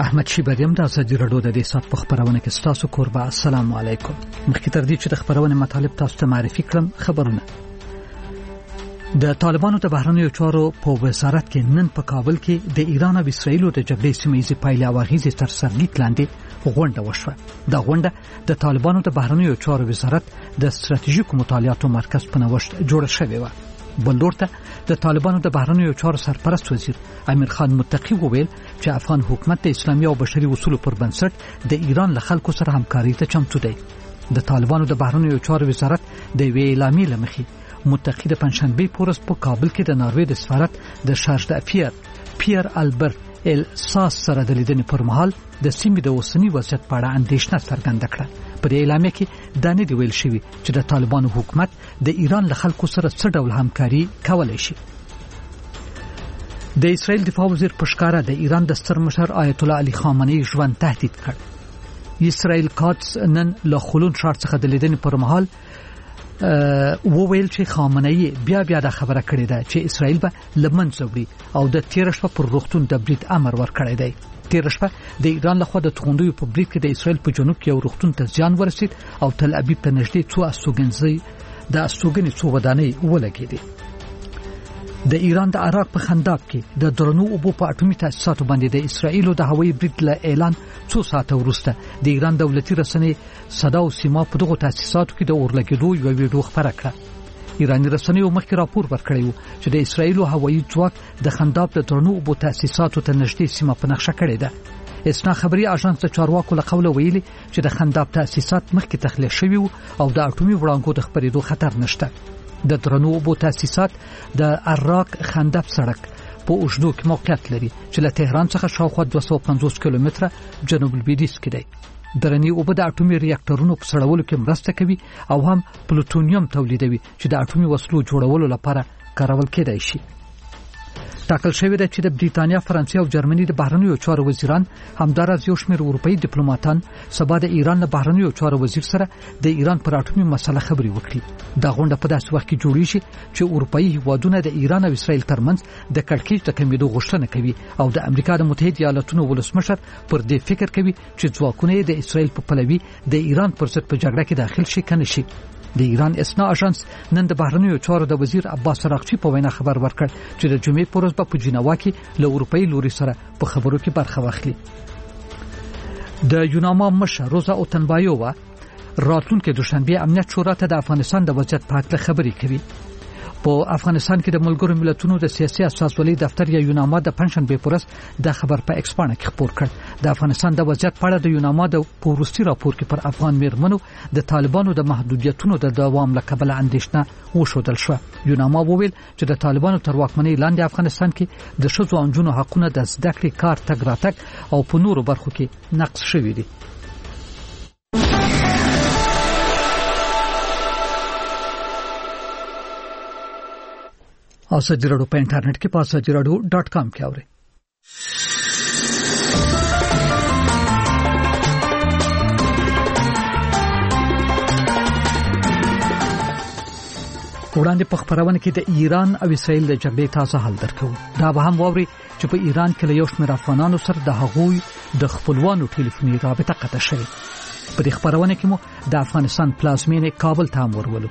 احمد شیبریم د ازادي رادیو د دې سات په خبرونه کې ستاسو کوربه. السلام علیکم. مخکې تر دې چې د خبرونه مطالب تاسو ته معرفي کړم، خبرونه د طالبانو د بهرنیو چارو په وزارت کې نن په کابل کې د ایران او اسرایل د جګړې سیمه پایله واغېزې تر سرلیک لاندې غونډه وشوه. دا غونډه د طالبانو د بهرنیو چارو وزارت د ستراتیژیکو مطالعاتو مرکز په نوښت جوړه شوې و. بلورته د طالبانو د بهرنیو چارو سرپرست وزیر امیر خان متقی وویل چې افغان حکومت د اسلامي او بشري اصولو پر بنسټ د ایران له خلکو سره همکاري ته چمتو دی. د طالبانو د بهرنیو چارو وزارت د وی اعلامیې لمخې متقی د پنځشنبه پورس په کابل کې د ناروې د سفارت د شارژ د پیر البرت ال ساس سره د لیدنې پر مهال د سیمې د اوسنی وضعیت په اړه اندېښنه څرګنده کړه. په دې اعلامیه کې دا نه دی ویل شوی چې د طالبانو حکومت د ایران له خلکو سره څه ډول همکاري کولای شي. د اسرائیل دفاع وزیر پښکارا د ایران د ستر مشر آیت الله علي خامنه‌ای ژوند تهدید کړ. اسرائیل قادس نن له خلون ښار څخه د لیدنې پر مهال وویل چې خامنه‌ای بیا د خبره کړې ده چې اسرائیل به لمنځه وړي او د 13 شپه پر روغتون د برید امر ورکړی دی. 13 شپه د ایران لخوا د توغندیو په برید کې د اسرائیل په جنوب کې یو روغتون ته زیان ورسید او تل ابیب ته نږدې څو استوګنې څو ودانۍ ولګېدې. د ایران د عراق په خنداب کې د درنو اوبو په اټومي تاسیساتو باندې د اسرائیل د هوایي برید له اعلان څو ساعته وروسته د ایران دولتي رسنۍ صدا او سیما په دغه تاسیساتو کې د اورلګېدو یو ویډیو خبره کړه. ایراني رسنیو مخکې راپور ورکړی و چې د اسرائیل هوایي ځواک د خنداب د درنو اوبو تاسیساتو ته نږدې سیمه په نقشه کړې ده. اسنا خبري اژانس د چارواکو له قوله ویلي چې د خنداب تاسیسات مخکې تخلیه شوي او د اټومي وړانګو د خپرېدو خطر نشته. د درنو اوبو تاسیسات د عراق خنداب سړک په اوږدو کې موقعیت لري چې له تهران څخه شاوخوا 250 کیلومتره جنوب لویدیځ کې دی. درنی اوبه د اټومي ریاکټورونو په سړولو کې مرسته کوي او هم پلوټونیم تولیدوي چې د اټومي وسلو جوړولو لپاره کارول کېدای شي. ټاکل شوی دی چې د بریتانیا، فرانسې او جرمني د بهرنیو چارو وزیران همدارس یو شمېر اروپאי ډیپلوماټان سبا د ایران له بهرنیو چارو وزیر سره د ایران پر اټومي مسله خبرې وکړي. دا غونډه په داسې وخت کې جوړیږي چې اروپאי هیوادونه د ایران او اسرائیل ترمنځ د کړکېچ د کمیدو غوښتنه کوي او د امریکا د متحده ایالاتونو ولسمشر پر دې فکر کوي چې ځواکونه د اسرائیل په پلوي د ایران پر ضد په جګړه کې داخل شي کنه شي. د ایران اسنا اژانس نن د بهرنیو چارو د وزیر عباس راغچی په وینا خبر ورکړ چې د جمعې پر ورځ په جنیوا کې له اروپאי لوري سره په خبرو کې برخه واخلي. د یوناما مشر روزا اوتنبایووا راتلونکي دوشنبه امنیت شورا ته د افغانستان د وضعیت په اړه خبرې کوي. په افغانستان کې د ملګرو ملتونو د سیاسي اساسولۍ دفتر یا یوناما د پنځشنبه پر ورځ د خبر په ایکس باندې خبر کړ. د افغانستان د وضعیت په اړه د یوناما د پوروستي راپور کې پر افغان میرمنو د طالبانو د محدودیتونو د دوام لکبل اندېښنه وښودل شو. یوناما وویل چې د طالبانو تر واکمنۍ لاندې افغانستان کې د ښځو او نجونو حقونه د زده کړې، کار، تګ راتګ او په نورو برخو کې نقض شوي دي. ازادي رادیو په انټرنیټ کې @azadieradio.com کې اورئ. وړاندې په خبرونه کې د ایران او اسرائیل د جګړې تازه حال درکو. دا به هم ووري چې په ایران کې له یو شمېر افغانانو سره د هغوی د خپلوانو ټلیفوني رابطه قطع شوه. په دې خبرونه کې مو د افغانستان پلازمینه کابل ته ورولو.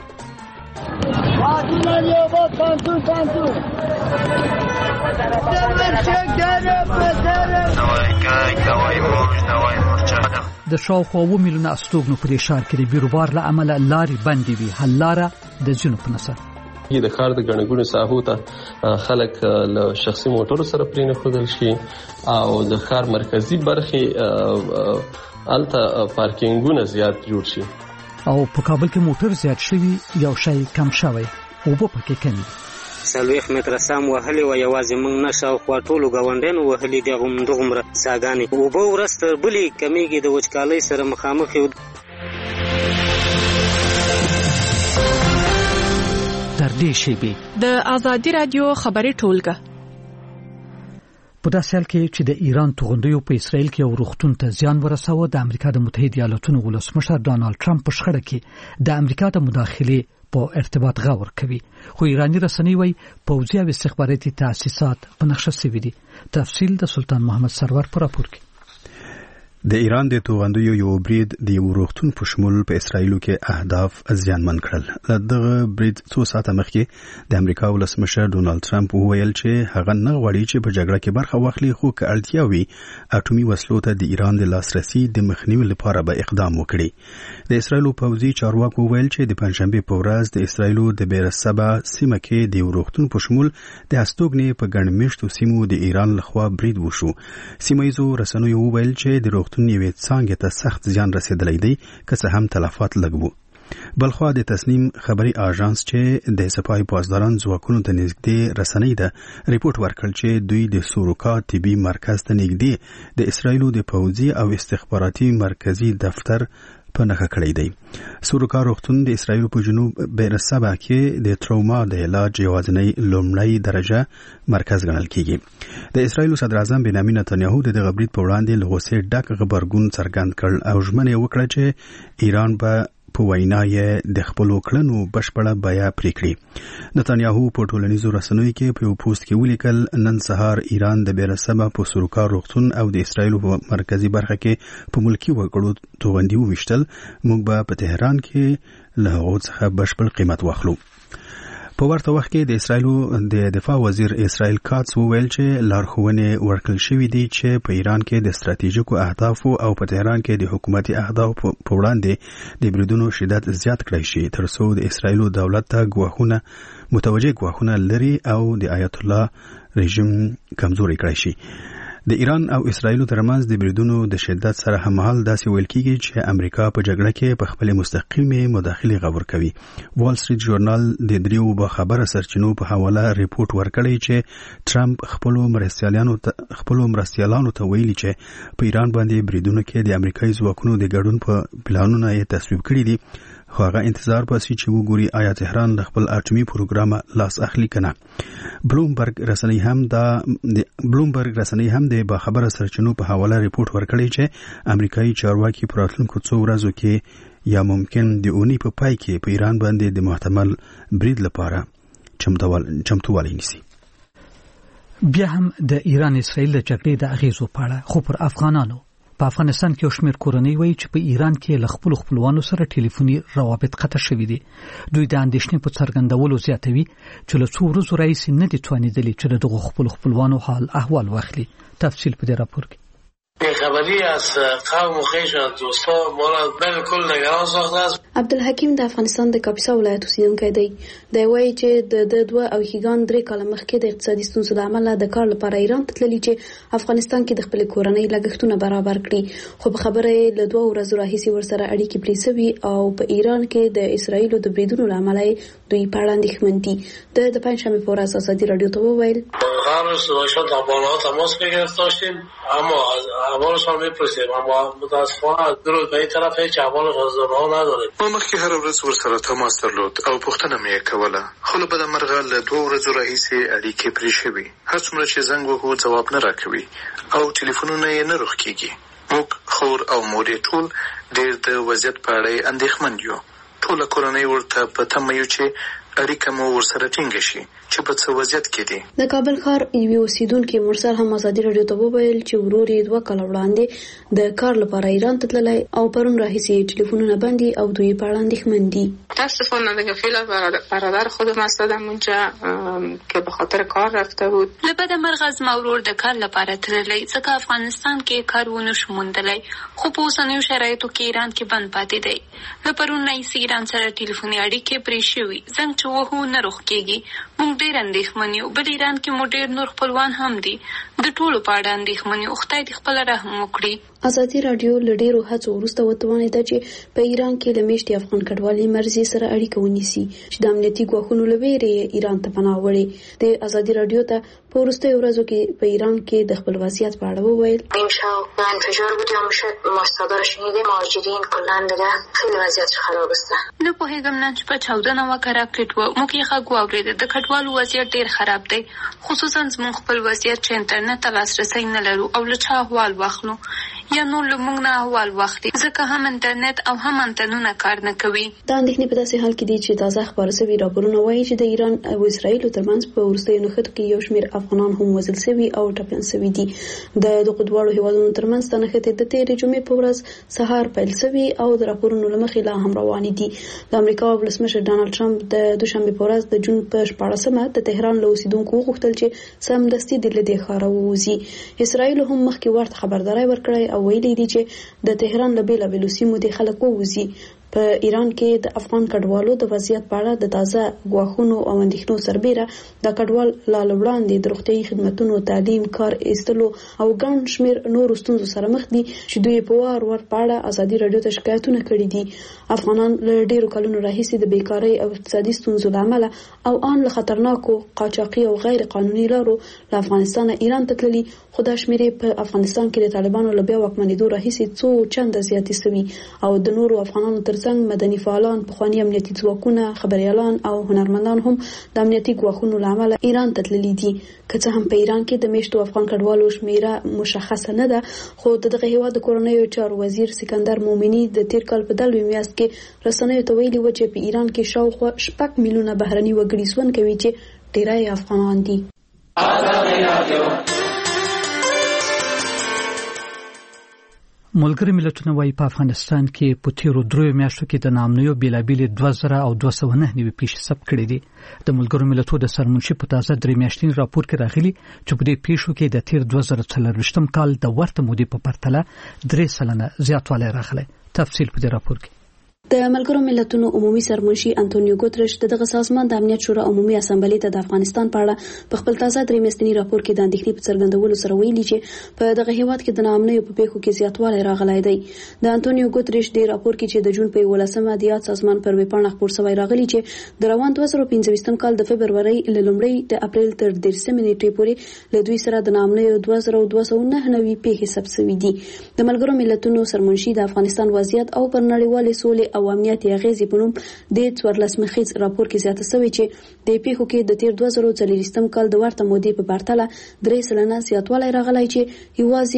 د شاوخوا 2 میلیونه استوګنو په شهر کې د بیروبار له امله لارې بندې وي. حل لاره د ځینو په نظر د ښار د ګڼګونو ساحو ته خلک له شخصي موټرو سره پرېنه ښودل شي او د ښار مرکزی برخې الته پارکینګونه زیات جوړ شي او په کابل کې موټر زیات شوی یو شی کم شوی او په پکې کمی 40 متره سم وهلي و یوازې موږ نشو خو ټولو غونډینو وهلي دغه ساګانی او به ورسته بلی کمیږي د وچکالۍ سره مخامخ یو. تر دې شی به د ازادي رادیو خبري ټولګه په داسې حال کې چې د ایران توغندیو په اسرائیل کې یو روغتون ته زیان ورساوه، د امریکا د متحده ایالاتونو ولسمشر ډانلډ ټرمپ په شخړه کې د امریکا د مداخلې په ارتباط غور کوي، خو ایرانی رسنۍ وايي پوځي او استخباراتي تاسیسات په نقشه سوي دي. تفصیل د سلطان محمد سرور پر راپور کې. د ایران د توغندیو یو برید د یو روغتون په شمول په اسرایلو کې اهداف زیانمن کړل. دغه برید څو ساعته مخکې د امریکا ولسمشر ډونالد ټرمپ وویل چې هغه نه غواړي چې په جګړه کې برخه واخلي، خو که اړتیا وي اټومي وسلو ته د ایران د لاسرسي د مخنیوي لپاره به اقدام وکړي. د اسرایلو پوځي چارواکو وویل چې د پنځشنبه په ورځ د اسرایلو د بیرسبا سیمه کې د یو روغتون په شمول د هستوګنې په ګڼ مېشتو سیمو د ایران لخوا برید وشو. سیمه ییزو رسنیو وویل چې د یوې څانګې ته سخت زیان رسیدلی دی، که څه هم تلفات لږ وو. بلخوا د تصنیم خبري آژانس چې د سپاه پاسداران ځواکونو ته نږدې رسنۍ ده ریپورت ورکړ چې دوی د سوروکا طبي مرکز ته نږدې د اسرایلو د پوځي او استخباراتي مرکزي دفتر په نښه کړی دی. سوروکا روغتون د اسرایلو په جنوب بیرسبا کې د تروما د علاج یوازینی لومړی درجه مرکز ګڼل کیږي. د اسرایلو صدر اعظم بنیامین نتانیاهو د دغه برید په وړاندې له غوسې ډک غبرګون څرګند کړ او ژمنه یې وکړه چې ایران به په وینا یې د خپلو کړنو بشپړه بیه پرې کړي. نتانیاهو په ټولنیزو رسنیو کې په یو پوسټ کې ولیکل، نن سهار ایران د بیرسبا په سوروکا روغتون او د اسرایلو په مرکزي برخه کې په ملکی وګړو توغندي وویشتل. موږ به په تهران کې له هغو څخه بشپړ قیمت واخلو. په ورته وخت کې د اسرایلو د دفاع وزیر اسرائیل کاتس وویل چې لارښوونې ورکړل شوې دي چې په ایران کې د ستراتیژیکو اهدافو او په تهران کې د حکومتي اهدافو په وړاندې د بریدونو شدت زیات کړی شي، ترڅو د اسرایلو دولت ته متوجه ګواښونه لري او د آیت الله رژیم کمزوري کړی شي. د ایران او اسرایلو ترمنځ د بریدونو د شدت سره هممهال داسې ویل کیږي چې امریکا په جګړه کې په خپل مستقیمه مداخله غور کوي. وال سټریټ ژورنال د دریو باخبره سرچینو په حواله ریپورت ورکړی چې ټرمپ خپل مرستیالانو ته ویلي چې په ایران باندې بریدونو کې د امریکایي ځواکونو د ګډون په پلانونه یې تصویب کړی دي، خو هغه انتظار باسي چې وګوري آیا تهران له خپل اټومي پروګرام لاس اخلي کنه. بلومبرګ رسنۍ هم د باخبره سرچینو په حواله ریپورت ورکړی چې امریکایي چارواکي په راتلونکو څو ورځو کې یا ممکن د اونۍ په پای کې په ایران باندې د محتمل برید لپاره چمتووالی نیسي. بیا هم د ایران اسرائیل د جګړې د اغیزو په اړه خو پر افغانانو په افغانستان کې شمیر کورنۍ وایي چې په ایران کې له خپلوانو سره ټلیفوني روابط قطع شوي دي. دوی د اندېښنې په څرګندولو زیاتوي چې له څو ورځو راهیسې نه دي توانېدلي چې د دغو خپلوانو حال احوال واخلي. تفصیل په دې راپور کې. خبری از قوم و خویش و دوستا ما را بالکل نگران ساخته است. عبدالحکیم د افغانستان د کاپیسا ولایت اوسیدونکی دی. دی وایي چې د دوه او هیګان 3 کاله مخکې د اقتصادي ستونزو له امله د کار لپاره ایران ته تللی چې افغانستان کې د خپل کورنۍ لګښتونه برابر کړي، خو په خبره یې له 2 ورځو راهیسې ورسره اړیکې پرې سوي او په ایران کې د اسرائیلو د بریدونو له امله دوی په اړه اندېښمن دي. د پنجشنبه په ورځ ازادي رادیو ته وویل هر روز صبح تا بالا تماس گرفتیم اما احوالش هم میپرسیم، اما متاسفانه درود به این طرف هیچ احوالش از اونها نداریم. ما مخکې هر ورځ ورسره تماس درلود او پوښتنه مې کوله، خو له بده مرغه له 2 ورځو راهیسې اړیکې پرې شوي. هر څومره چې زنګ وکړو ځواب نه راکوي او ټلیفونونه یې نه روغ کېږي. موږ خور او مور یې ټول ډېر د وضعیت په اړه اندېښمن یو. ټوله کورنۍ ورته په تمه یو چې اړیکه مو ورسره ټینګه شي چې په څه وضعیت کې دي. د کابل ښار یوې اوسیدونکي مرسل هم ازادي رادیو ته وویل چې ورور یې 2 کاله وړاندې د کار لپاره ایران ته تللی او پرون راهیسې ټلیفونونه بندي او دوی په اړه اندېښمن دي. متاسفانه دیگه فعلا برادر خودم هستم اونجا که به خاطر کار رفته بود. لبد مرغز مورور د کار لپاره تللی ځکه افغانستان کې کار ونه شو موندلی، خو په اوسنیو شرایطو کې ایران کې بند پاتې دی. له پرون راهیسې ایران سره ټلیفوني اړیکې پرې شوي، زنګ چې وهو نه روغ کېږي. موږ ډېر اندېښمن یو. بل ایران کې مو ډېر نور خپلوان هم دي. د ټولو په اړه اندېښمن یو. خدای دې خپله رحم وکړي. ازادي رادیو له ډېرو هڅو وروسته وتوانېده چې په ایران کې له میاشتې افغان کډوالۍ مرزي سره اړیکه ونیسي چې د امنیتي ګواښونو له ویرې ایران ته پناه وړي. د ازادي رادیو ته په وروستیو ورځو کې په ایران کې د خپل وضعیت په اړه وویل. امشب انفجار بود یا میشه ما صدا رو شنیدیم مهاجرین کلا دیگه خیلی وضعیت خراب است. نه پوهېږم نن شپه 14 نوکه راکټ و. موږ یې غږ واورېد. د کډوالو وضعیت ډېر خراب دی، خصوصا زموږ خپل وضعیت چې انټرنیټ ته لاسرسی نه لرو او له چا احوال واخلو. یا نور لمونږ نه احوال واخلي، ځکه هم انټرنیټ او هم انتنونه کار نه کوي. دا اندېښنې په داسې حال کې دي چې تازه خبرونه شوي راپورونه وایي چې د ایران او اسرایل ترمنځ په وروستیو نښتو کې یو شمېر افغانان هم وژل شوي او ټپیان شوي دي. د دغو دواړو هیوادونو ترمنځ دا نښتې د تېرې جمعې په ورځ سهار پیل شوي او د راپورونو له مخې لا هم روانې دي. د امریکا ولسمشر ډانلډ ټرمپ د دوشنبې په ورځ د جون په 14مه د تهران له اوسیدونکو وغوښتل چې سمدستي د له دې ښاره ووځي. اسرایل هم مخکې ورته خبرداری ورکړی او ویلي دي چې د تهران له بېلابېلو سیمو د خلک ووځي. په ایران کې د افغان کډوالو د وضعیت په اړه د تازه ګواښونو او اندېښنو سربېره د کډوال لا وړاندې د روغتیايي خدماتو، تعلیم، کار ایستلو او ګڼ شمېر نورو ستونزو سره مخ دي چې دوی په وار په اړه ازادي راډیو ته شکایتونه کړي دي. افغانان له ډېرو کلونو راهیسې د بیکارۍ او اقتصادي ستونزو له امله او ان له خطرناکو قاچاقي او غیر قانوني لارو له افغانستان ایران ته تللي، خو دا شمېرې په افغانستان کې د طالبانو له بیا واکمنېدو راهیسې څو چنده زیاتې شوي او د نورو افغانانو ترڅنګ مدني فعالان، پخواني امنیتي ځواکونه، خبريالان او هنرمندان هم د امنیتي ګواښونو له امله ایران ته تللي دي. که څه هم په ایران کې د میشتو افغان کډوالو شمېره مشخصه نه ده، خو دغه هیواد د کورنیو چارو وزیر سکندر مومني د تیر کال په دلوي میاشت کې رسنیو ته ویلي و چې په ایران کې شاوخوا 6 میلیونه بهرني وګړي ژوند کوي چې ډیری افغانان دي. ملګری ملتونه وايي په افغانستان کې په تیرو 3 میاشتو کې د نامنیو بیلابیل 2209 نیوي پیښې ثبت کړې دي. د ملګرو ملتونو د سرمنشي په تازه 3 میاشتنی راپور کې راغلي چې په دې پیښو کې د تیر 2024 کال د ورته مودې په پرتله 3% زیاتوالی راغلی. تفصیل په دې راپور کې. د ملګرو ملتونو عمومي سرمنشي انټونیو ګوتریش دغه سازمان د امنیت شورا عمومي اسامبلې ته د افغانستان په اړه په خپل تازه 3 میاشتنی راپور کې د اندېښنې په څرګندولو سره ویلي چې په دغه هیواد کې د نامنیو په پیښو کې زیاتوالی راغلی دی. د انټونیو ګوتریش د راپور کې چې د جون په 11مه د یاد سازمان پر ویبپاڼه خپور شوی راغلی چې د روان 2015 کال د فبرवरी له لومړۍ د اپریل تر 13 نیټې پورې له دوی سره د نامنیو 2209 پیښې ثبت شوې دي. د ملګرو ملتونو سرمنشي د افغانستان وضعیت او پر نړیوالې سولې او امنیت اغیزې په نوم د 14 مخیز راپور کې زیاته شوی چې د پیښو کې د تیر 2024 کال د ورته مودې په پرتله 3% زیاتوالی راغلی چې یوازې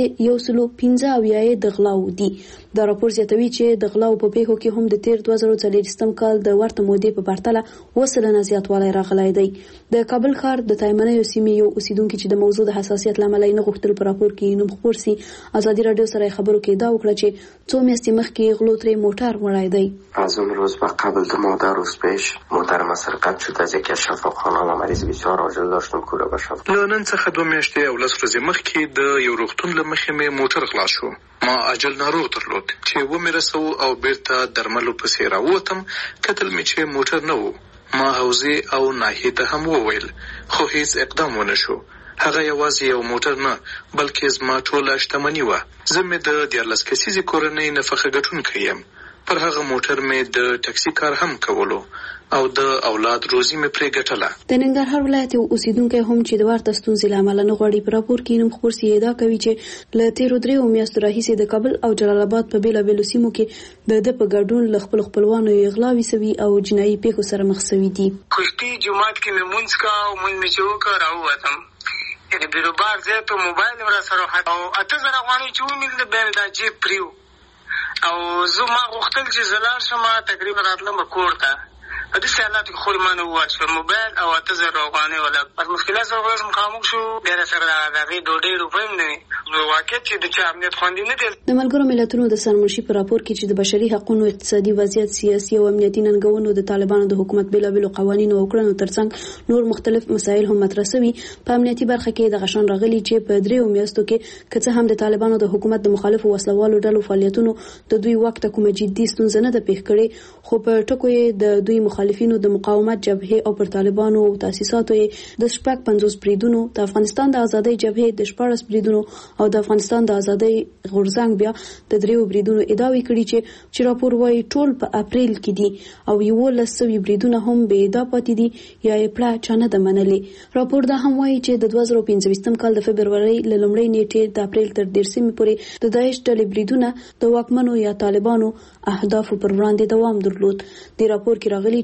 115 د غلاو دي. دا راپور زیاتوي چې د غلاو په پیښو کې هم د تیر 2024 کال د ورته مودې په پرتله 2% زیاتوالی راغلی دی. د کابل ښار د تایمنیو سیمې یو اوسیدونکو چې د موضوع د حساسیت لامل نه غوښتل په راپور کې نوم خبر سي ازادي رادیو سره خبرو کې دا وکړه چې 2 میاشتې مخکې غلو ترې موټر وړای دی. از اون روز و قبل 2 روز پیش محترم سرقت شد از یکی از شفاخانه‌ها مریض بسیار عاجل داشتم کوره بشم. نن څخه 2 میاشتې او 10 ورځې مخکې د یو روغتون له مخې مې موټر خلاص شو. ما عاجل ناروغ درلود چې و مې رسو او بیرته درملو پسې راووتم، کتل مې چې موټر نه و. ما حوزې او ناحیې ته هم وویل خو هیڅ اقدام ونه شو. هغه یوازې یو موټر نه بلکې زما ټوله شتمني وه. زه مې د 14 کسیزې کورنۍ نفقه ګټونکی یم. پر هغه موټر مې د ټاکسي کار هم کولو او د اولاد روزي مې پرې ګټله. د ننګرهار ولایت اوسیدونکو هم چې د ورته ستونزې له امله نه غواړي په راپور کې نوم خبر سي ادعا کوي چې له تیرو 3 میاشتو راهیسې د کابل او جلال آباد په بیلابېلو سیمو کې د په ګډون له خپلوانو غلاوي سوي او جنایي پیښو سره مخ شوي دي. کشتي جمعات کې مې مونږ کا او مونږ مې چوکا راووتم یعنی بیروبار زه ته موبایل ورا سره او 8000 افغانۍ چې ومې د بیان د جیب پریو او زه ما غوښتل چې زلار شمه تقریبا راتلم کور ته په دې حالت کې خو ما نه واچو موبایل او 8000 افغانۍ ولا پر مشکلات سره ورځ مخامخ شو ډېر سره دغه 2.5 روپۍ نه واقع چې د چا امنیت خوندې نه دي. د ملګرو ملتونو د سرمنشي په راپور کې چې د بشري حقوقو، اقتصادي وضعیت، سیاسي او امنیتي ننګونو د طالبانو د حکومت بیلابېلو قوانینو او کړنو ترڅنګ نور مختلف مسایل هم مطرح شوي. په امنیتي برخه کې د غشن راغلي چې په 3 میاشتو کې که څه هم د طالبانو د حکومت د مخالفو وسلوالو ډلو فعالیتونو د دوی وخت کومه جدي ستونزه نه ده پیښ کړې، خو په ټکو یې د دوی مخالفینو د مقاومت جبهه او پر طالبانو او تاسیساتو د 50 بریدونو، د افغانستان د ازادۍ جبهه د 14 بریدونو او د افغانستان د ازادۍ غورځنګ بیا د 3 بریدونو ادعاوې کړي چې راپور وايي ټول په اپریل کې دي او 11 بریدونه هم بې ادعا پاتې دي یا یې پړه چانه د منلې. راپور دا هم وايي چې د 2015 کال د فبرवरी له لومړۍ نیټې د اپریل تر 13 پورې د داعش ډلې بریدونه د واکمنو یا طالبانو اهدافو پر وړاندې دوام درلود. د راپور کې راغلي چې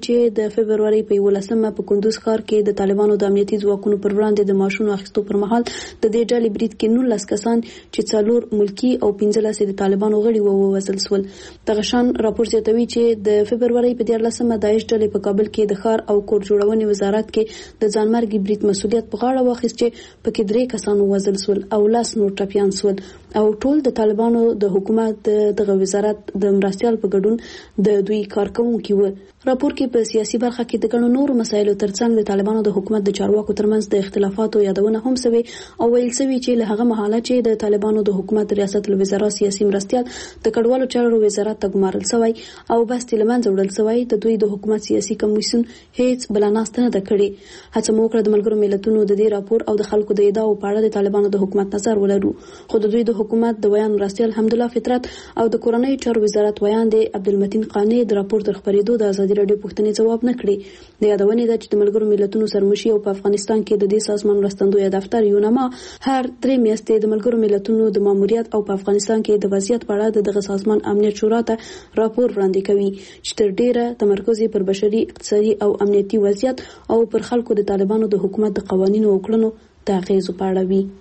چې د فبرवरी په 11مه په کندوز ښار کې د طالبانو د امنیتي ځواکونو پر وړاندې د ماشونو اخیستو پر مهال د دې ډلې برید کې 19 کسان چې 4 ملکی او 15 د طالبانو غړي ووژل شول. دغه شان راپور زیاتوي چې د فبرवरी په 14مه داعش ډلې په کابل کې د ښار او کور جوړونې وزارت کې د ځانمرګي برید مسؤلیت په غاړه واخیست چې پکې 3 کسان ووژل شول او 10 نور ټپیان شول او ټول د طالبانو د حکومت دغه وزارت د مرستيال په ګډون د دوی کارکونکو و. راپور کې په سیاسي برخه کې د ګڼو نورو مسایلو ترڅنګ د طالبانو د حکومت د چارواکو ترمنځ د اختلافاتو یادونه هم شوی او ویل شوی چې له هغه مهاله چې د طالبانو د حکومت ریاست الوزرا سیاسي مرستيال د کډوالو چارو وزارت ته ګمارل شوی او بس تلمنځ وړل شوی د دوی د حکومت سیاسي کمیسیون هیڅ بلاناست نه کړي. هڅه مو وکړه د ملګرو ملتونو د دې راپور او د خلکو د ادعاو په اړه د طالبانو د حکومت نظر ولرو، خو د دوی د حکومت د ویان مرستيال حمدالله فطرت او د کورنۍ چارو وزارت ویان د عبدالمتین قانی د راپور تر خبرېدو د ازادي رادیو پوښتنې جواب نه کړی. د یادونې ده چې د ملګرو ملتونو سرمشي او په افغانستان کې د دې سازمان مرستندوی دفتر یونما هر 3 میاشتې د ملګرو ملتونو د ماموریت او په افغانستان کې د وضعیت په اړه دغه سازمان امنیت شورا ته راپور وړاندې کوي چې تر ډیره تمرکز پر بشري، اقتصادي او امنیتي وضعیت او پر خلکو د طالبانو د حکومت د قوانینو او کړنو د اغیزو په اړه وي.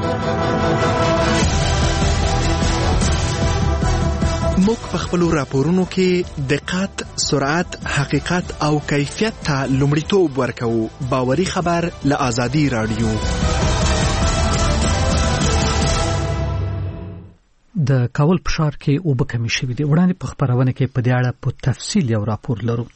موږ په خپل راپورونو کې دقت، سرعت، حقیقت او کیفیت ته لومړیتوب ورکوو. باوري خبر له آزادي رادیو. د کابل په ښار کې اوبه کمې شوې دي. وړاندې په خبرونه کې په دې اړه په تفصیل یو راپور لرو.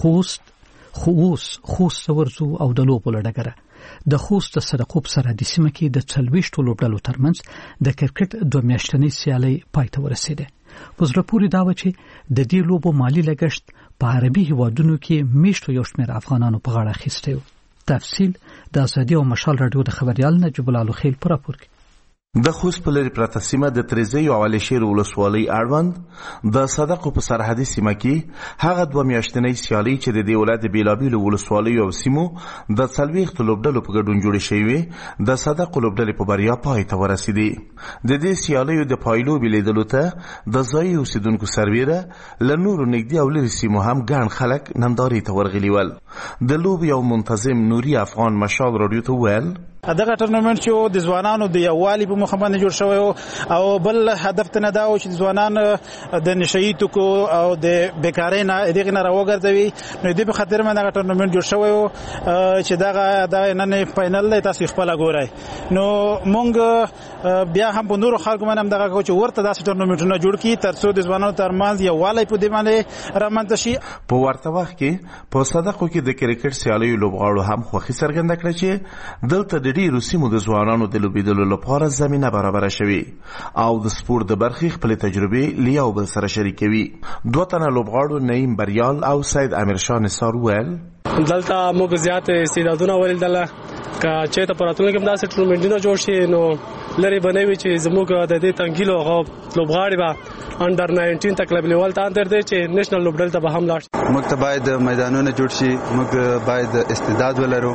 خوست ورزو او د لوبو لړګره د خوست صدقوب سره د سیمه کې د 40 لوبډلو ترمنځ د کرکټ 2 میاشتنۍ سیالي پای ته ورسېده. وزیر پوری دا و چې د دې لوبو مالی لګښت په عربي هیوادونو کې میشتو یو شمېر افغانانو په غاړه اخیستی و. تفصیل د ازادي او مشال رادیو د خبريال نجیب الله خیل پر راپور کې. د خوست په لري پراته سیمه د تریزی او علشیر ولسوالۍ اړوند د صدقو په سرحدي سیمه کې هغه 2 میاشتنۍ سیالي چې د دې ولایت بیلابیلو ولسوالیو او سیمو د 40 لوبډلو په ګډون جوړې شوې د صدقو لوبډلې په بریا پای ته ورسېدې. د دې سیالیو د پایلو بلیدلو ته د ځایي اوسیدونکو سرویره له نورو نږدې او لرې سیمو هم ګڼ خلک نندارې ته ورغلي ول. د لوبې یو منتظم نوري افغان مشال رادیو ته ویل دغه ټورنمنت چې د ځوانانو د یووالي په مخه باندې جوړ شوی او بل هدف ته نه دا و چې ځوانان د نشئی توکو او د بیکارۍ نه دغه نه راوګرځوي. نو دې په خاطر باندې دغه ټورنمنت جوړ شوی چې دغه نن فائنل تاسو خپل ګورئ. نو مونږ بیا هم په نورو خلکو باندې دغه کو چې ورته داسې ټورنمنټونه جوړ کړي ترڅو د ځوانانو ترمنځ یووالی په دې باندې رامنځته شي. په ورته وخت کې په صدقو کې د کرکټ سیالیو لوبغاړو هم خوښي څرګنده کړه چې دلته د ډیرو سیمو د ځوانانو د لوبېدلو لپاره زمينه برابر شوي او د سپورت د برخې خپل تجربې لیاو بل سره شریکوي. 2 تنه لوبغاړو نعیم بریال او سید امیرشاه نثار ویل دلته موږ زیات استعدادونه ولیدل که چې ته پراتونه کوم داسې ټورنمنټونه جوړ شي نو لری بنوي چې زموږ د دې تنګیلو لوبغاړي به انډر 19 تک لیول ته اندر دي چې نېشنل لوبډل ته به هم لاړ شي. موږ ته باید میدانونه جوړ شي، موږ باید استعداد ولرو،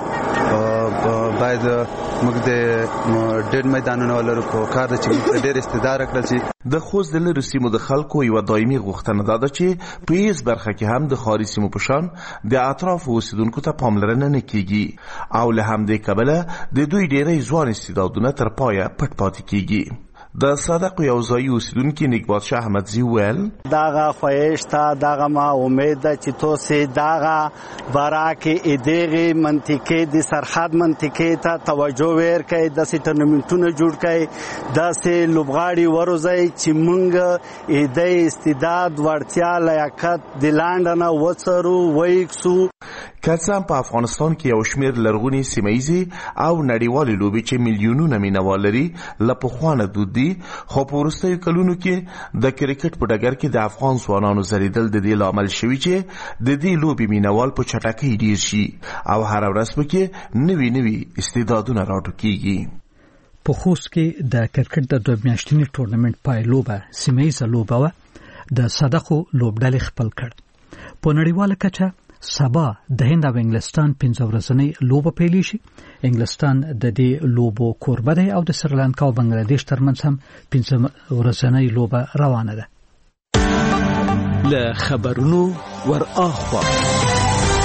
باید موږ د ډېر میدانونه ولرو په کار د چې ډېر استعداد راکړل شي. د خوست د لري سیمو د خلکو یو دایمي غوښتنه ده چې په هیڅ برخه کې هم د خاري سیمو په شان د اطراف اوسیدونکو ته پاملرنه نه کیږي او له همدې کبله د دوی ډېری ځوان استعدادونه تر پایه پټ پاتې کیږي. د صدق یو ځای اوسیدونکو نګبات شاه احمدزی ویل داغه خوښ تا داغه ما امید ده چې تو سه داغه براکه ادغه منطقه د سرحد منطقه ته توجه ورکړي د سټرنمنټونه جوړ کړي د سه لوبغاړي وروزي چې مونږ د استعداد ورتیا لیاقت د لاندنه وڅرو وایکسو. کڅام په افغانستان کې یو شمېر لرغونی سیمایي او نړیوالې لوبې چې میلیونونه مینوال لري لپخوانه دود دي، خو په وروستیو کلونو کې د کرکټ په ډګر کې د افغان ځوانانو زریدل د دې لامل شوي چې د دې لوبې مینوال په چټکۍ ډیر شي او هر ورځ پکې نوي استعدادونه راټوکېږي. په خوست کې د کرکټ د 2 میاشتني ټورنمنت پایلوبه سیمایي لوبه د صدقو لوبډلې خپل کړ. په نړیواله کچه سبا د هند او انګلستان 15 ورځنۍ لوبه پیلې شي. انګلستان د دې لوبو کوربه دی او د سریلانکا او بنگلاديش ترمنځ هم 15 ورځنۍ لوبه روانه ده. له خبرونو ور اخوا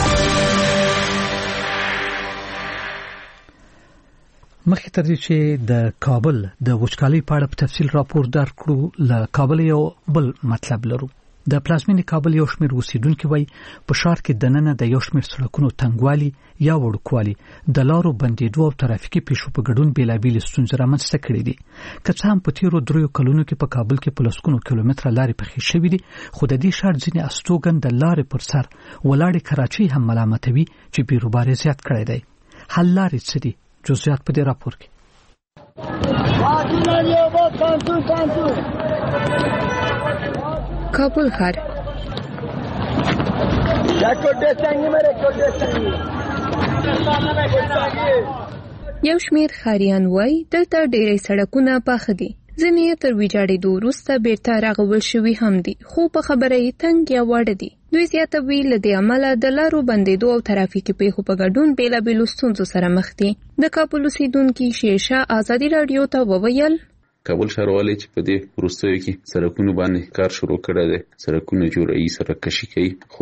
مخکې تر دې چې د کابل د وچکالۍ په اړه په تفصیل راپور درکړو له کابل یو بل مطلب لرو. د پلازمینې کابل یو شمېر اوسیدونکي وایي په ښار کې دننه د یو شمېر سړکونو تنګوالي یا وړوکوالي د لارو بندېدو او ترافیکي پیښو په ګډون بېلابېلې ستونزې رامنځته کړې دي. که څه هم په تېرو 3 کلونو کې په کابل کې په لسګونو کیلومتره لارې پخې شوې دي، خو د دې ښار ځینې استوګن د لارې پر سر ولاړې کراچۍ هم ملامتوي چې بیروبار یې زیات کړی دی. حل لارې څه دي؟ جزئیات په دې راپور کې. کابل ښار یو شمېر ښاریان وایي دلته ډېری سړکونه پاخه دي، ځینې یې تر ویجاړېدو وروسته بیرته رغول شوي هم دي، خو په خبره یې تنګ یا واړه دي. دوی زیاتوي له دې امله د لارو بندېدو او ترافیکي پیښو په ګډون بېلابېلو ستونزو سره مخ دي. د کابل اوسیدونکي شیرشاه ازادي راډیو ته وویل کابل ښاروالۍ چې په دې وروستیو کې سړکونو باندې کار شروع کړی دی، سړکونه جوړوي، سړک کشي کوي، خو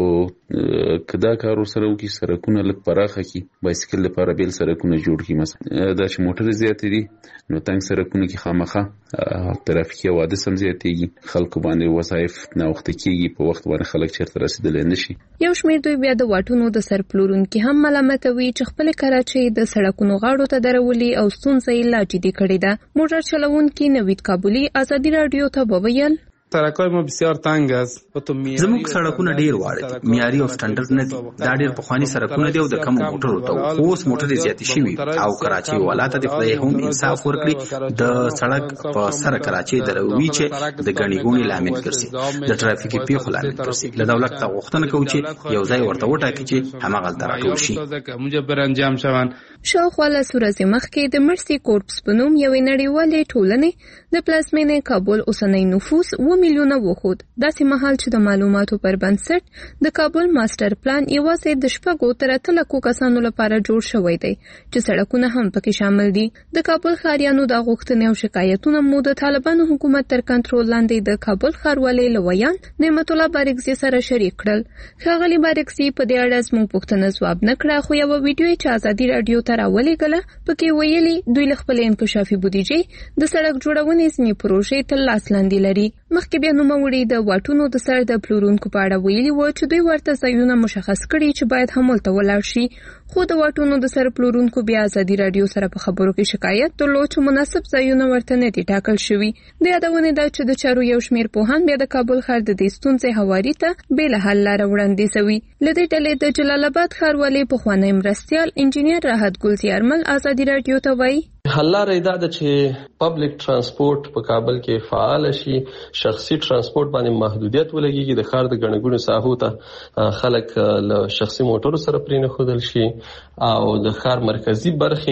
که دا کار ورسره وکړي، سړکونه لږ پراخه کړي، بایسکل لپاره بیل سړکونه جوړ کړي. مثلا دا چې موټرې زیاتې دي نو تنګ سړکونو کې خامخا ترافیکي حوادث هم زیاتېږي، خلکو باندې وظایف ناوخته کېږي، په وخت باندې خلک چېرته رسېدلی نه شي. یو شمېر دوی بیا د واټونو د سرپلورونکي هم ملامتوي چې خپلې کراچۍ د سړکونو غاړو ته درولي او ستونزه یې لا جدي کړې ده. موټر چلوونکي نوید کابلی ازادي راډیو ته وویل سړکای مو بسیار تنگ است. زموږ سړکونه ډیر واړه دي، معیاري او سټانډرډ نه دي. دا ډیر پخواني سړکونه دي او د کم موټرو ته اوس موټرې زیاتې شوي او کراچۍ والاته د خدای هم انصاف ورکړي د سړک په سر کراچۍ دروي چې د غني ګونی لامل ګرځي، د ترافیکي پیښو لامل ګرځي. له دولت ته غوښتنه کوي چې یو ځای ورته وټاکي چې هماغه تراټول شي. مجبر انجام شوان. شاوخوا له ورځې مخکې د مرسي کورپس په نوم یوې نړیوالې ټولنې د پلازمینې کابل اوسنی نفوس 2 میلیونه وښود. داسې مهال چې د معلوماتو پر بنسټ د کابل ماستر پلان یوازې د 6 تر 8 لکو کسانو لپاره جوړ شوی دی چې سړکونه هم پکې شامل دي. د کابل ښاریانو د غوښتنې او شکایتونو مو د طالبانو حکومت تر کنټرول لاندې د کابل ښاروالۍ لویان نعمت الله بارکزي سره شریک کړل. ښاغلي بارکزي په دې اړه زموږ پوښتنه ځواب نه کړه، خو یو ویډیو چې ازادي راډیو ته راولېږله پکې ویلي دوی له خپلې انکشافي بودیجې د سړک جوړونې ځینې پروژې تر لاس لاندې لري. مخکې بیا نوموړي د واټونو د سر د پلورونکو په اړه ویلي و چې دوی ورته ځایونه مشخص کړي چې باید همالته ولاړ شي، خو د واټونو د سر پلورونکو بیا ازادي راډیو سره په خبرو کې شکایت درلود چې مناسب ځایونه ورته نه دي ټاکل شوي. د یادونې ده چې د چارو یو شمېر پوهان بیا د کابل ښار د دې ستونزې هواري ته بېله حل لاره وړاندیزوي. له دې ډلې د جلال آباد ښاروالۍ پخوانی مرستیال انجینیر راحت ګل زیارمل ازادي راډیو ته وایي حل لاره دا ده چې پبلک ترانسپورت په کابل کې فعال شي، شخصي ترانسپورت باندې محدودیت ولګيږي، د ښار د ګڼه ګوڼې ساحو ته خلک له شخصي موټرو سره پرې نه ښودل شي او د ښار مرکزی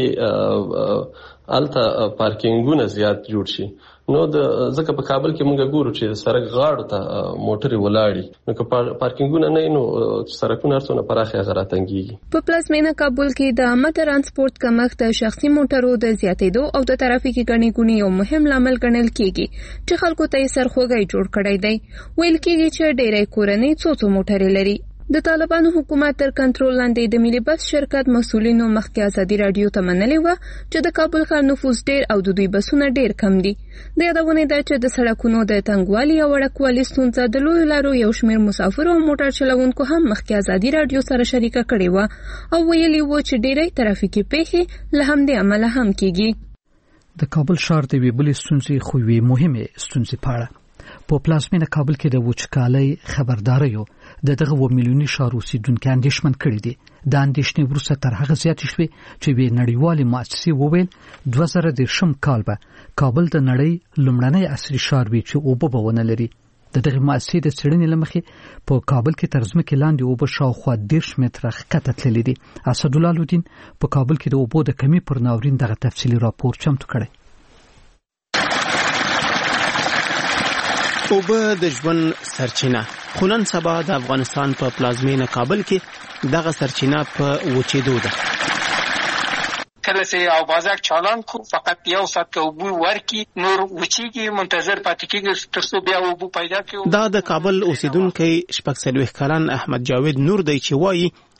برخې الته پارکینګونه زیات جوړ شي. نو ځکه په کابل کې موږ ګورو چې سړک غاړو ته موټرې ولاړي، نو که پارکینګونه نه نو سړکونه هرڅونه پراخه هغه راتنګيږي. په پلازمینه کابل کې د عامه ترانسپورت کمښت د شخصي موټرو د زیاتېدو او د ترافیکي ګڼې ګونې یو مهم لامل ګڼل کېږي چې خلکو ته یې سرخوږی جوړ کړی دی. ویل کېږي چې ډېری کورنۍ څو موټرې لري. د طالبانو حکومت تر کنټرول لاندې د ملي بس شرکت مسؤلینو مخکې ازادي راډیو ته منلې وه چې د کابل ښار نفوس ډېر او د دوی بسونه ډېر کم دي. د یادونې ده چې د سړکونو د تنګوالي او وړوکوالي ستونزه د لویو لارو یو شمېر مسافرو او موټر چلوونکو هم مخکې ازادي راډیو سره شریکه کړې وه او ویلي وو چې ډېری ترافیکي پیښې له همدې امله هم کېږي. د کابل ښار د یوې بلې ستونزې خو یوې مهمې ستونزې په اړه په پلازمینه کابل کې د وچکالۍ خبرداریو د دغه 2 میلیوني ښار اوسیدونکي اندېښمن کړي دي. د اندېښنې وروسته تر هغه زیاتې شوې چې یوې نړیوالې مؤسسې وویل 2013 کال به کابل د نړۍ لومړنی عصري ښار وي چې اوبه به ونه لري. د دغه مؤسسې د څېړنې له مخې په کابل کې تر ځمکې لاندې اوبه شاوخوا 10 متره ښکته تللي دي. اسدالله لودین په کابل کې د اوبو د کمي پر ناورین دغه تفصیلي راپور چمتو کړی. اوبه د ژوند سرچینه، خو نن سبا د افغانستان په پلازمینه کابل کې دغه سرچینه په وچېدو ده. کله چې او بازار چالان کو فقط یو ساعت اوبو ورکی نور وچیږي، منتظر پاتې کېږي تر څو بیا اوبو پیدا کړي. دا د کابل اوسیدونکی 46 کلن احمد جاوید نور دی چې وایي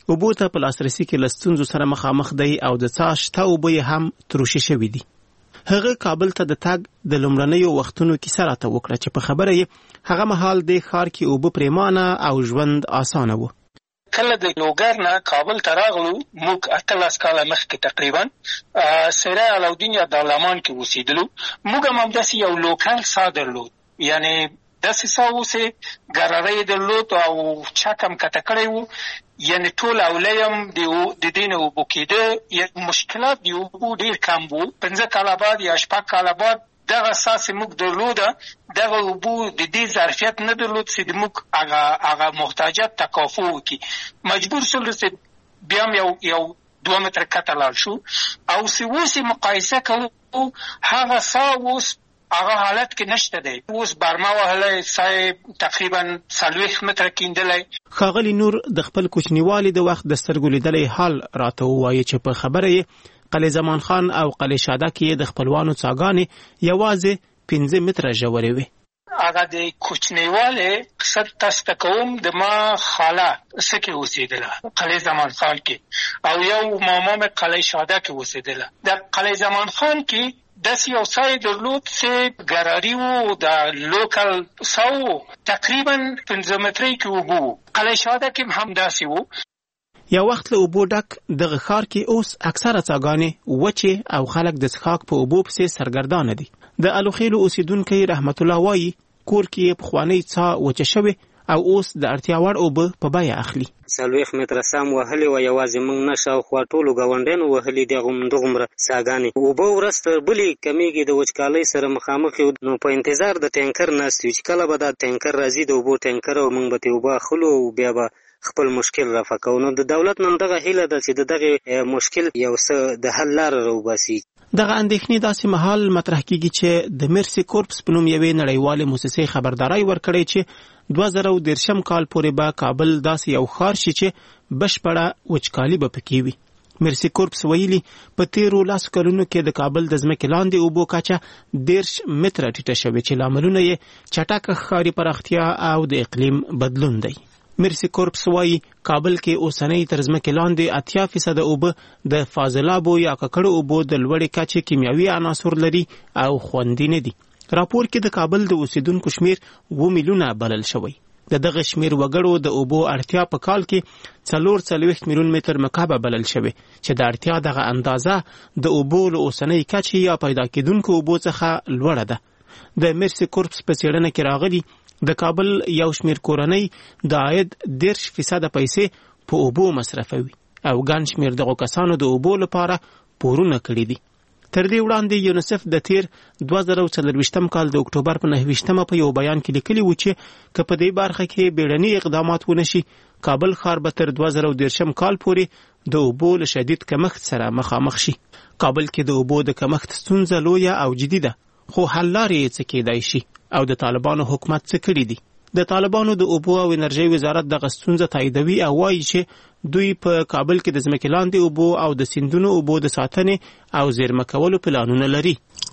اوبو ته په لاسرسي کې له ستونزو سره مخامخ دی او د څاه شته اوبه یې هم تروشې شوي دي. هغه کابل ته د تګ د لومړنیو وختونو کیسه راته وکړه چې په خبره یې هغه مهال د ښار کې اوبه پریمانه او ژوند اسانه و. کله د لوګر نه کابل ته راغلو موږ 18 کاله مخکې تقریبا سره علاودین یا دارالمان کې اوسېدلو. موږ هم همداسې یو لوکل څاه درلود، یعنی داسې څاه اوسې ګرارۍ درلود او چک هم کته کړی و، یعنی ټول اولیم د دې نه اوبه کېده. مشکلات د اوبو ډېر کم و. 15 کاله بعد یا 6 کاله بعد دغه اساس موږ درلوده، دغه اوبو د دې ظرفیت نه درلود چې موږ هغه محتاجات تکافو وکړي. مجبور شول چې بیا هم یو 2 متره کته لاړ شو او چې اوس مقایسه کوو هغه څاه اوس هغه حالت کې نشته دی. اوس برما وهلی صاحب تقریبا 40 متره کیندلی. ښاغلي نور د خپل کوچنیوالي د وخت د سترګو لیدلی حال راته ووایي چې په خبره یې قلعه زمان خان او قلعه شاده کې د خپلوانو څاګانې یوازې 15 متره ژورې وې. هغه د کوچنیوالي قصه تاسو ته کوم. د ما خاله څه کې اوسېدله قلعه زمان خان کې او یو ماما مې قلعه شاده کې اوسېدله. د قلعه زمان خان کې داسې یو ځای درلود چې ګراري و، د لوکل څاه تقریبا 15 مترې کې اوبه و. قلعه شاده کې هم داسې و. یو وخت له اوبو ډک دغه ښار کې اوس اکثره څاګانې وچې او خلک د څښاک په اوبو پسې سرګردانه دي. د الوخیلو اوسیدونکی رحمت الله وایي کور کې پخوانۍ څاه وچه شوې او اوس د اړتیا وړ اوبه په بیه اخلي. 40 متره سم وهلې و، یوازې موږ نه شاوخوا ټولو ګاونډیانو وهلي دغومره څاګانې. اوبه ورځ تر بلې کمیږي، د وچکالۍ سره مخامخ یو. نو په انتظار د ټینکر ناست یو چې کله به دا ټینکر راځي د اوبو ټینکر او موږ به ترې اوبه اخلو او بیا به خپل مشکل رفع کوو. نو د دولت نن دغه هیله ده چې د دغه مشکل یو څه د حل لاره راوباسي. دغه اندېښنې داسې مهال مطرح کیږي چې د مرسي کورپس په نوم یوې نړیوالې مؤسسې خبرداری ورکړی چې 2013 کال پورې به کابل داسې یو ښار شي چې بشپړه وچکالي به پکې وي. مرسي کورپس ویلي په تیرو 10 کلونو کې د کابل د ځمکې لاندې اوبو کچه 10 متره ټیټه شوې چې لاملونه یې چټکه ښاري پراختیا او د اقلیم بدلون دی. مرسي کورپس وایي کابل کې اوسنۍ تر ځمکې لاندې 80% اوبه د فاضلابو یا ککړو اوبو د لوړې کچې کیمیاوي عناصر لري او خوندي نه دي. راپور کې د کابل د اوسیدونکو شمیر 2 میلیونه بلل شوی. د دغه شمیر وګړو د اوبو اړتیا په کال کې 44 میلیون متر مکعب بلل شوی چې د اړتیا دغه اندازه د اوبو له اوسنۍ کچې یا پیدا کېدونکو اوبو څخه لوړه ده. د مرسي کورپس په څېړنه کې راغلي د کابل یو شمیر کورنۍ د عاید 10% پیسې په اوبو مصرفوي او ګڼ شمیر دغو کسانو د اوبو لپاره پورونه کړي دي. تر دې وړاندې یونیسف د تیر 2024 کال د اکتوبر په 9 په یو بیان کې لیکلي و چې که په دې برخه کې بیړني اقدامات ونشي کابل ښار به تر 2013 کال پورې د اوبو له شدید کمښت سره مخامخ شي. کابل کې د اوبو د کمښت ستونزه لویه او جدي ده، خو حل لارې څه کېدای شي او د طالبانو حکومت څه کړي دي. د طالبانو د اوبو او انرژۍ وزارت دغه ستونزه تاییدوي او وایي چې دوی په کابل کې د ځمکې لاندې اوبو او د سیندونو اوبو د ساتنې او زیرمه کولو پلانونه لري.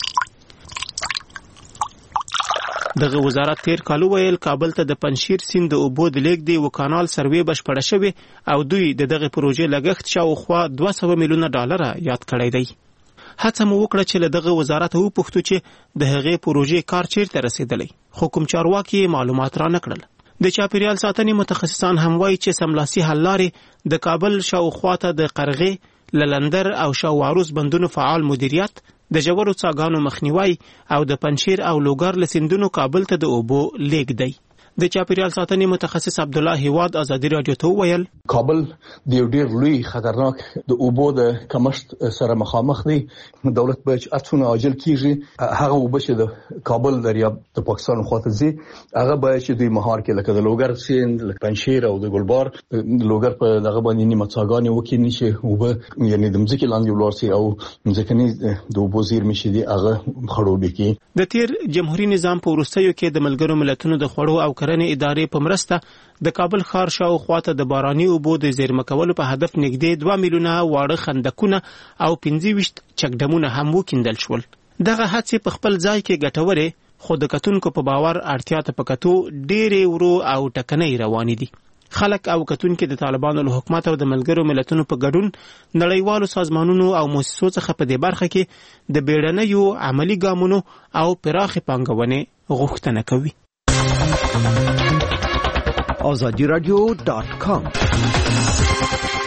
دغه وزارت تیر کال ویل کابل ته د پنشیر سیند د اوبو د لیږد یو کانال سروې بشپړه شوې او دوی د دغه پروژې لګښت شاوخوا 200 میلیونه ډالر یاد کړی دی. هڅه مو وکړه چې له دغه وزارت وپوښتو چې د هغې پروژې کار چیرته رسېدلی، خو کوم چارواکي معلومات را نه کړل. د چاپیریال ساتنې متخصصان هم وایي چې سملاسي حل لارې د کابل شاوخواته د قرغې، للندر او شاوعروس بندونو فعال مدیریت، د ژورو څاګانو مخنیوی او د پنشیر او لوګر له سیندونو کابل ته د اوبو لیږد دی. د چاپیریال ساتنې متخصص عبد الله هیواد ازادي رادیو ته وویل کابل د یو ډیر لوی خطرناک د اوبو د کمښت سره مخامخ دی. دولت باید ارڅونه عاجل کیږي هغه اوبه چې د کابل دریاب د پاکستان خواته ځي هغه باید چې دوی مهار کې لکه د لوګر سیند، لکه پنشیر او د ګلبار لوګر په دغه باندې نیمه څاګانې وکړي چې اوبه یعنی د مځکې لاندې ولاړ شي او مځکني د اوبو زیرمې چې دي هغه خړوبې کړي. د تیر جمهوریت نظام په وروستیو کې د ملګرو ملتونو د خوړو او کرنې ادارې په مرسته د کابل ښار شاوخواته د باراني اوبو د زیرمه کولو په هدف نږدې 2 میلیونه واړه خندقونه او 25 چکډمونه هم وکیندل شول. دغه هڅې په خپل ځای کې ګټورې، خو د کتونکو په باور اړتیا ته په کتو ډېرې ورو او ټکنۍ روانې دي. خلک او کتونکو د طالبانو له حکومت او د ملګرو ملتونو په ګډون نړیوالو سازمانونو او مؤسسو څخه په دې برخه کې د بیړنیو عملی ګامونو او پراخې پانګونې غوښتنه کوي. azadi radio.com